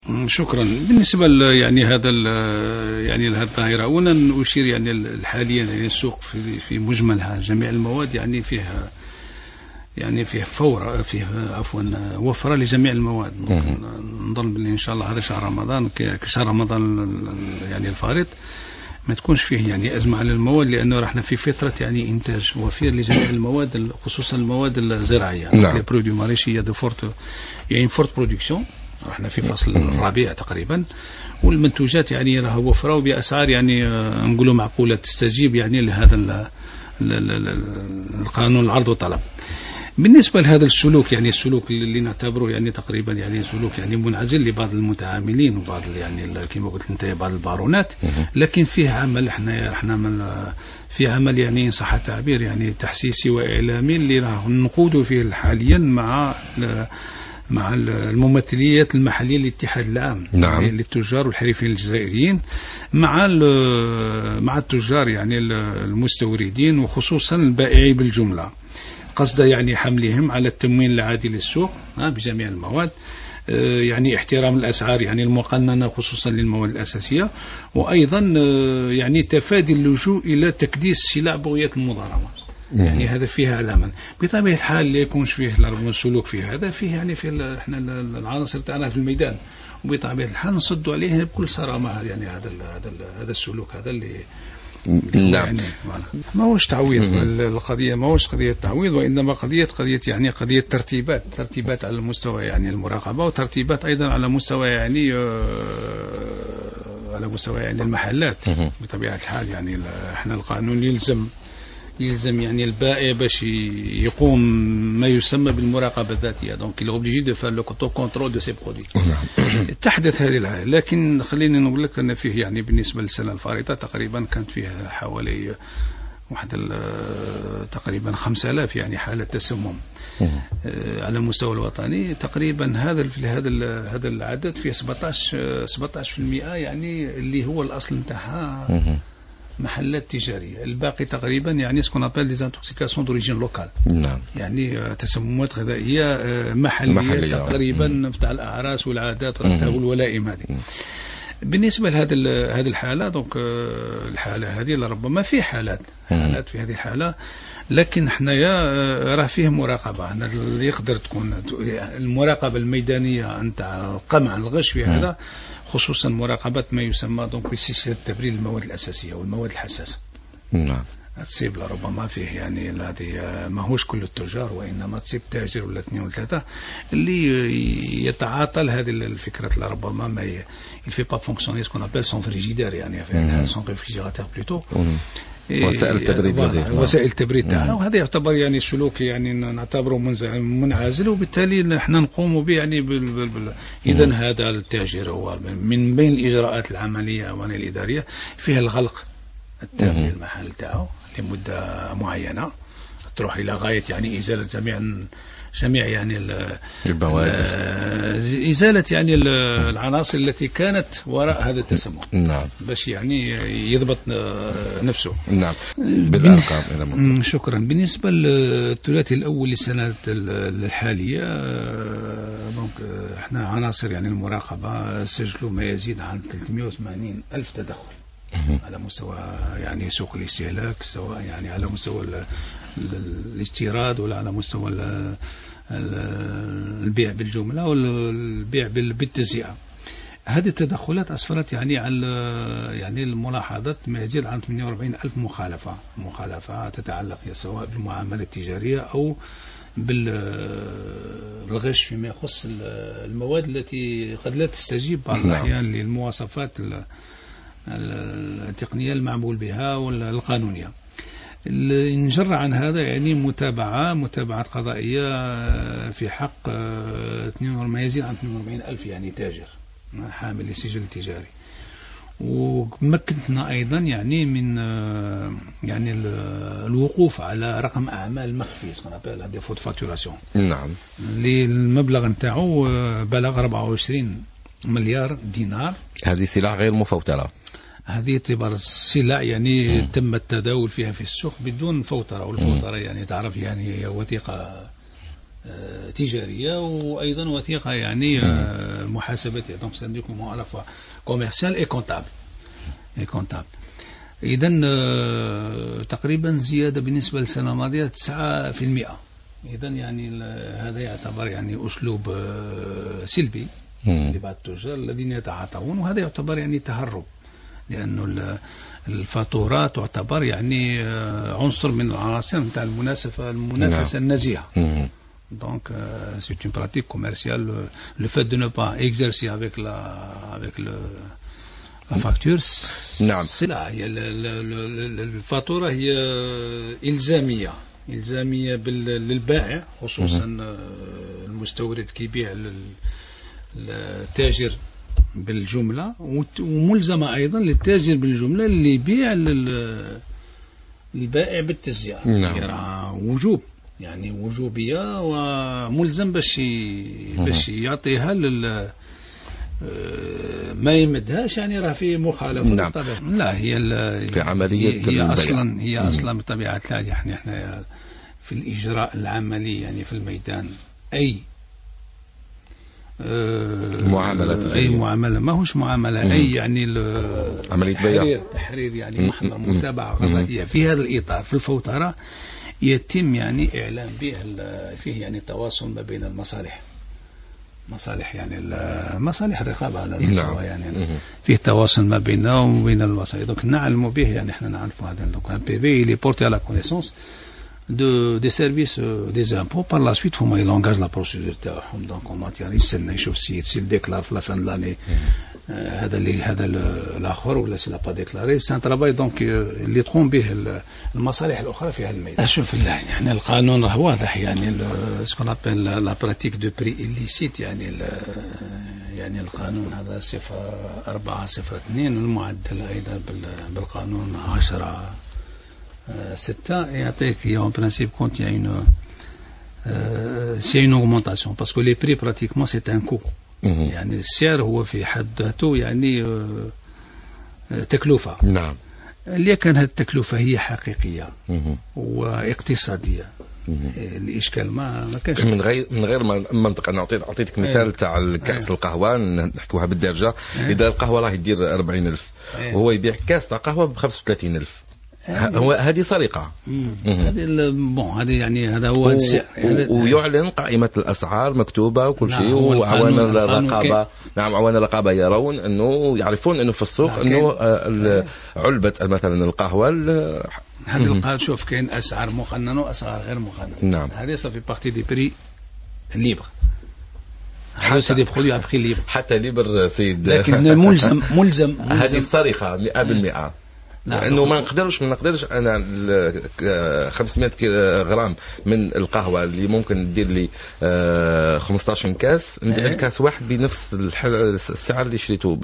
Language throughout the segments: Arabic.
شكرا. بالنسبة يعني هذا يعني هذه الظاهرة، أولا أشير يعني حاليا يعني السوق في مجملها جميع المواد يعني فيها وفرة لجميع المواد. نظن بالله إن شاء الله هذا شهر رمضان كشهر رمضان يعني الفارط ما تكونش فيه يعني أزمة على المواد، لأنه رحنا في فترة يعني إنتاج وفير لجميع المواد، خصوصا المواد الزراعية. نعم. برودوي ماريشي دو فورت يعني فورت برودكسيون. رحنا في فصل الربيع تقريبا، والمنتوجات يعني راها وفرة وبأسعار يعني نقولوا معقولة تستجيب يعني لهذا القانون العرض والطلب. بالنسبة لهذا السلوك يعني السلوك اللي نعتبره يعني تقريبا يعني سلوك يعني منعزل لبعض المتعاملين وبعض يعني كما قلت انت بعض البارونات، لكن فيه عمل احنا في عمل يعني صح التعبير يعني تحسيسي واعلامي اللي راح نقوده فيه حاليا مع الممثليات المحلية للاتحاد العام. نعم. يعني للتجار والحرفيين الجزائريين مع التجار يعني المستوردين وخصوصا البائعي بالجملة، قصد يعني حملهم على التموين العادل للسوق بجميع المواد، يعني احترام الأسعار يعني المقننة خصوصا للمواد الأساسية، وأيضا يعني تفادي اللجوء إلى تكديس سلع بغية المضاربة. يعني هذا فيها علما بطبيعة الحال اللي يكونش فيه السلوك فيه هذا فيه يعني في احنا العناصر تاعنا في الميدان، وبطبيعة الحال نصدوا عليه بكل صرامة يعني هذا السلوك هذا اللي نعم. يعني ما هوش تعويض. القضية ما هوش قضية تعويض، وإنما قضية يعني قضية ترتيبات على المستوى يعني المراقبة، وترتيبات أيضا على مستوى يعني المحلات. بطبيعة الحال يعني احنا القانون يلزم يعني البائع باش يقوم ما يسمى بالمراقبة الذاتية، دونك il est obligé de faire le contrôle de ses produits. تحدث هذه الحالة، لكن خليني نقول لك أن فيه يعني بالنسبة للسنة الفارطة تقريبا كانت فيها حوالي تقريبا 5000 يعني حالة تسمم على المستوى الوطني تقريبا. هذا العدد فيه 17% يعني اللي هو الأصل نتاعها محلات تجارية، الباقي تقريبا يعني سكون ابل دي انتوكسيكاسيون دوريجين لوكال. نعم. يعني تسممات غذائية محلية تقريبا تاع الأعراس والعادات والولائم هذه. بالنسبة لهذه الحالة دونك الحالة هذه لربما في حالات في هذه الحالة، لكن حنايا راه فيه مراقبة. اللي يقدر تكون المراقبة الميدانية نتاع قمع الغش في هذا، خصوصا مراقبة ما يسمى دونك بسلسلة تبريد المواد الأساسية والمواد الحساسة. نعم. تصيب لربما فيه يعني هذه ماهوش كل التجار، وإنما تصيب تاجر ولا اثنين ولا ثلاثة اللي يتعاطل هذه الفكرة لربما ما il fait pas fonctionner ce qu'on appelle son frigidaire يعني son réfrigérateur plutôt. وسائل التبريد وسائل التبريد تاعها، وهذا يعتبر يعني سلوك يعني نعتبره منعزل، وبالتالي نحن نقوم به يعني إذا هذا التاجر هو من بين الإجراءات العملية والإدارية فيها الغلق التام للمحل تاعه لمدة معينة تروح إلى غاية يعني إزالة جميع يعني البوادر، إزالة يعني العناصر التي كانت وراء هذا التسمم. نعم. باش يعني يضبط نفسه. نعم. بالأرقام. شكرا. بالنسبة للثلاثي الأول للسنة الحالية دونك احنا عناصر يعني المراقبة سجلوا ما يزيد عن 380 ألف تدخل على مستوى يعني سوق الاستهلاك، سواء يعني على مستوى الاستيراد ولا على مستوى البيع بالجملة والبيع بالتجزئة. هذه التدخلات أسفرت يعني على يعني الملاحظات ما يزيد عن 48 ألف مخالفة تتعلق سواء بالمعاملة التجارية أو بالغش فيما يخص المواد التي قد لا تستجيب بعض الأحيان للمواصفات التقنية المعمول بها والقانونية. نجر عن هذا يعني متابعة قضائية في حق ما يزيد عن 42 ألف يعني تاجر حامل للسجل التجاري، ومكنتنا أيضا يعني من يعني الوقوف على رقم أعمال مخفي اسمه ديفو دو فاتوراسيون. نعم. المبلغ نتاعو بلغ 24 مليار دينار. هذه سلع غير مفوترة. هذه تعتبر السلع يعني تم التداول فيها في السوق بدون فوترة، والفوترة يعني تعرف يعني وثيقة تجارية وأيضا وثيقة يعني محاسبتية. دونك سنديكم على فوا كوميرسيال اي كونتابل. إذا تقريبا زيادة بالنسبة للسنة الماضية 9%. إذا يعني هذا يعتبر يعني أسلوب سلبي لبعض التجار الذين يتعاطون، وهذا يعتبر يعني تهرب، لأنه الفاتورة تعتبر يعني عنصر من العناصر نتاع المنافسة النزيهة. Donc c'est une pratique commerciale. Le fait de ne pas exercer avec la facture. نعم. لا، هي الفاتورة هي إلزامية للبائع، خصوصا المستورد كيبيع للتاجر بالجملة، وملزمة أيضا للتاجر بالجملة اللي يبيع للبائع بالتسجيل. نعم. وجوب يعني وجوبية وملزم باش يعطيها ما يمدهاش، يعني راه في مخالفة. نعم. لا، هي في عملية هي أصلا بطبيعة الحال احنا في الإجراء العملي يعني في الميدان أي معاملة ماهوش معاملة أي يعني عملية بيع تحرير يعني محضر متابعة قضائية في هذا الإطار في الفوترة يتم يعني إعلان به فيه يعني تواصل ما بين المصالح يعني المصالح الرقابة على المستوى. يعني فيه تواصل ما بينه وبين المصالح. دونك نعلم به، يعني احنا نعرفوا هذا. دونك un PV il est porté à la connaissance des services des impôts. Par la suite هما il engage la procédure تاعهم. دونك en matière يستنى يشوف s'il déclare في la fin de l'année هذا الآخر ولا s'il n'a pas déclaré. C'est un travail donc اللي تقوم به المصالح الأخرى في هذا الميدان. أشوف يعني القانون راه واضح، يعني ce qu'on appelle la pratique de prix illicite، يعني القانون هذا 0402 المعدل أيضا بالقانون 10/6 يعطيك en principe quand il y a c'est une augmentation parce que les prix pratiquement c'est un coût. يعني السعر هو في حد ذاته يعني تكلفة. نعم. اللي كان هذه التكلفة هي حقيقية واقتصادية. الإشكال ما كانش من غير منطق. أنا أعطيتك مثال تاع الكأس القهوة نحكوها بالدرجة. إذا القهوة راه يدير 40,000 وهو يبيع كأس تاع قهوة ب35,000، هذه سرقة. هذه يعني هذا هو السعر. ويعلن قائمة الأسعار مكتوبة وكل شيء. وعوان الرقابة عوان الرقابة يعرفون أنه في السوق أنه علبة مثلا القهوة هذه القهوة. شوف كاين أسعار مقننة وأسعار غير مقننة. نعم. هذه صافي بارتي دي بري ليبر. هذا سي دي برودوي ابري ليبر. حتى ليبر سيد. لكن ملزم هذه السرقة 100%. لأنه ما نقدرش أنا 500 غرام من القهوة اللي ممكن تدير لي 15 كاس، نبيع الكاس واحد بنفس السعر اللي شريته.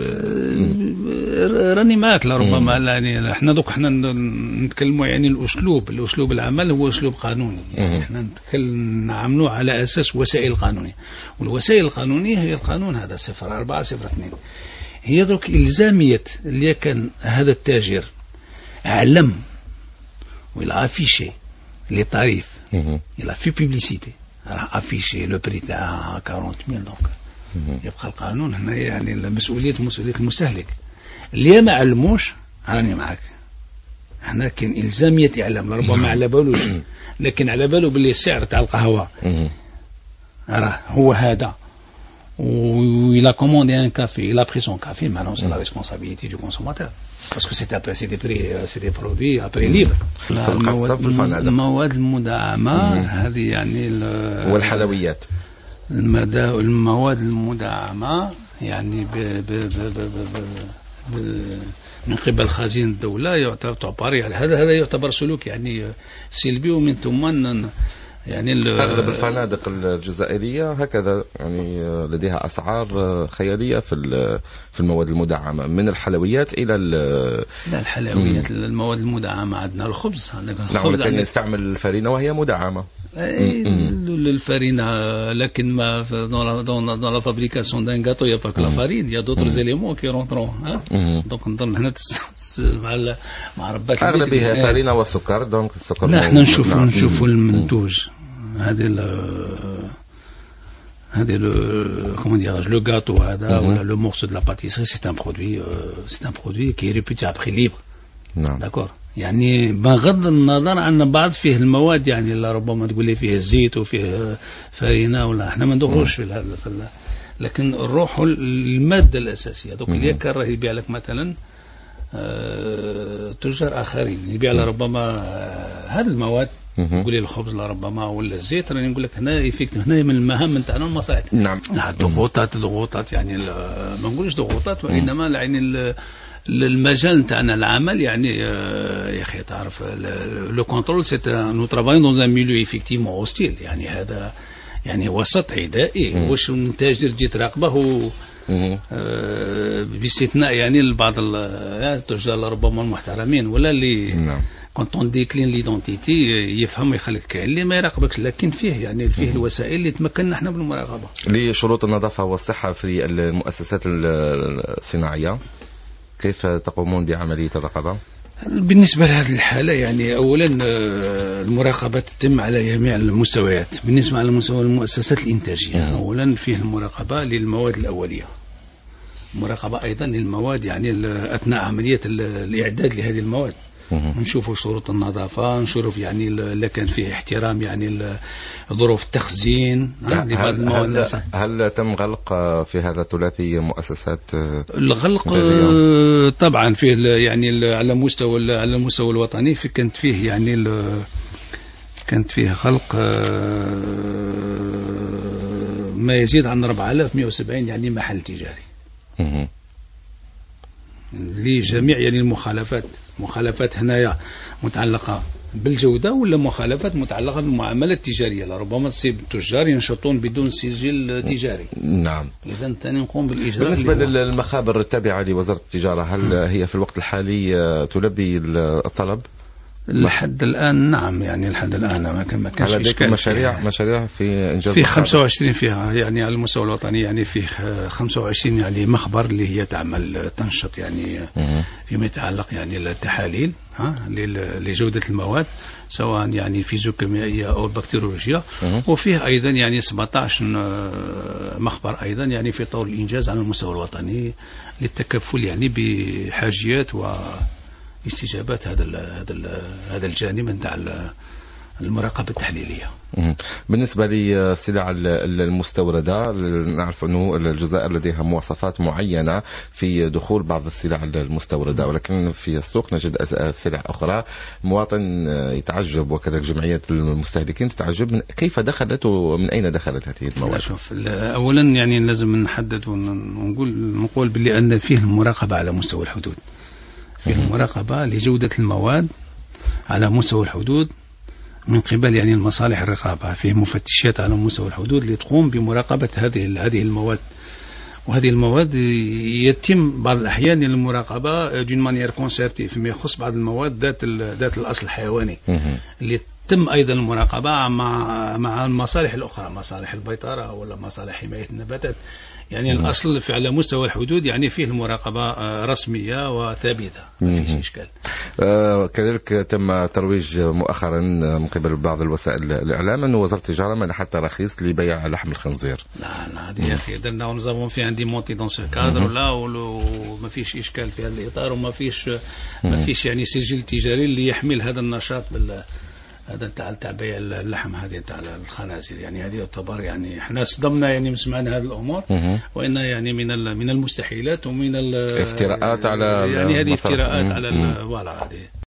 راني معك. لربما يعني احنا نتكلموا يعني الأسلوب العمل هو أسلوب قانوني. يعني احنا نعملوه على أساس وسائل قانونية، والوسائل القانونية هي القانون هذا 0402. هي درك إلزامية اللي كان هذا التاجر علم ولا افيشي لي طاريف، يلا في بوبليسيتي راه افيشي لو بري تاع 40,000. دونك يبقى القانون هنا يعني مسؤولية المستهلك. اللي ما علموش راني معك، هنا كاين إلزامية إعلام. ربما على بالوش، لكن على باله باللي السعر تاع القهوة راه هو هذا. il a commandé un café, il a pris son café. Maintenant c'est la responsabilité du consommateur parce que c'est des prix, c'est des produits à prix libre. المواد المدعمة هذه يعني والحلويات. المواد المدعمة يعني من قبل خزينة الدولة يعتبر هذا يعتبر سلوك يعني سلبي. ومن ثم يعني أغلب الفنادق الجزائرية هكذا يعني لديها أسعار خيالية في المواد المدعمة، من الحلويات إلى لا الحلويات. المواد المدعمة عندنا الخبز. نعم، لكن نستعمل الفرينة وهي مدعمة. الفرينة، لكن ما dans la fabrication d'un gâteau il n'y a pas que la farine, il y a d'autres éléments qui rentrent. donc نضل هنا مع ربات البيت أغلبها فرينة وسكر. دونك السكر. لا احنا نشوفوا المنتوج. هذه هذا comment dirais-je le gâteau هذا ولا le morceau de la pâtisserie c'est un produit qui est réputé à prix libre. نعم. d'accord. يعني بغض النظر عن بعض فيه المواد يعني ربما تقول لي فيه زيت وفيه فرينة ولا احنا ما ندخلوش في هذا لكن الروح المادة الأساسية. دوك اللي كره يبيع لك مثلا تجار آخرين يبيع لك ربما هذه المواد يقول لي الخبز لربما ولا الزيت راني نقول لك هنا هنا من المهام نتاعنا المصالح. نعم. ضغوطات يعني ما نقولش ضغوطات وإنما يعني المجال نتاعنا العمل يعني يا اخي تعرف لو كونترول سي نو ترافايون دون ان ميليو ايفيكتيفمون هوستيل يعني هذا يعني وسط عدائي واش التاجر تجي تراقبه باستثناء يعني البعض التجار ربما المحترمين ولا اللي كونت اون ديكلين ليدونتيتي يفهم يخليك اللي ما يراقبكش لكن فيه الوسائل اللي تمكننا احنا بالمراقبه لشروط النظافه والصحه في المؤسسات الصناعيه. كيف تقومون بعملية الرقابة؟ بالنسبة لهذه الحالة يعني أولا المراقبة تتم على جميع المستويات. بالنسبة على مستوى المؤسسات الإنتاجية أولا فيه المراقبة للمواد الأولية، مراقبة أيضا للمواد يعني أثناء عملية الإعداد لهذه المواد نشوفوا شروط النظافة، نشوف يعني إذا كان فيه احترام يعني ظروف التخزين لبعض المواد. هل تم غلق في هذا الثلاثي مؤسسات الغلق طبعا فيه يعني على المستوى الوطني كانت فيه يعني كانت فيه خلق ما يزيد عن 4170 يعني محل تجاري لجميع يعني مخالفات هنايا متعلقة بالجودة ولا مخالفات متعلقة بالمعاملة التجارية. لربما تصيب التجار ينشطون بدون سجل تجاري. نعم. إذا ثاني نقوم بالإجراء. بالنسبة للمخابر التابعة لوزارة التجارة هل هي في الوقت الحالي تلبي الطلب؟ لحد الآن نعم يعني لحد الآن ما كانش إشكال. مشاريع في إنجاز في 25 فيها يعني على المستوى الوطني يعني فيه 25 يعني مخبر اللي هي تعمل تنشط يعني فيما يتعلق يعني التحاليل لجودة المواد سواء يعني فيزيوكيميائية أو بكتيريولوجية. وفيه أيضا يعني 17 مخبر أيضا يعني في طور الإنجاز على المستوى الوطني للتكفل يعني بحاجيات واستجابات هذا الجانب نتاع المراقبة التحليلية. بالنسبة للسلع المستوردة نعرف أنه الجزائر لديها مواصفات معينة في دخول بعض السلع المستوردة ولكن في السوق نجد سلع أخرى مواطن يتعجب وكذلك جمعية المستهلكين تتعجب كيف دخلت ومن أين دخلت هذه المواد. شوف أولا يعني لازم نحدد ونقول باللي أن فيه المراقبة على مستوى الحدود، فيه المراقبة لجودة المواد على مستوى الحدود من قبل يعني المصالح الرقابة. فيه مفتشات على مستوى الحدود اللي تقوم بمراقبة هذه المواد. وهذه المواد يتم بعض الأحيان المراقبة دون مانيير كونسيرتي فيما يخص بعض المواد ذات الأصل الحيواني اللي تم أيضا المراقبة مع المصالح الأخرى، مصالح البيطرة ولا مصالح حماية النباتات. يعني الأصل على مستوى الحدود يعني فيه المراقبة رسمية وثابتة ما فيش إشكال. كذلك تم ترويج مؤخرا من قبل بعض الوسائل الإعلام أن وزارة التجارة منحت تراخيص لبيع لحم الخنزير. لا هذه يا أخي درنا ونظام في عندي مونتي دون سو كادر لا وما فيش إشكال في هذا الإطار وما فيش يعني سجل تجاري اللي يحمل هذا النشاط هذا تاع بيع اللحم هذه تاع الخنازير. يعني هذه تعتبر يعني احنا صدمنا يعني سمعنا هذه الامور وان يعني من المستحيلات ومن افتراءات على يعني هذه افتراءات على فوالا هذه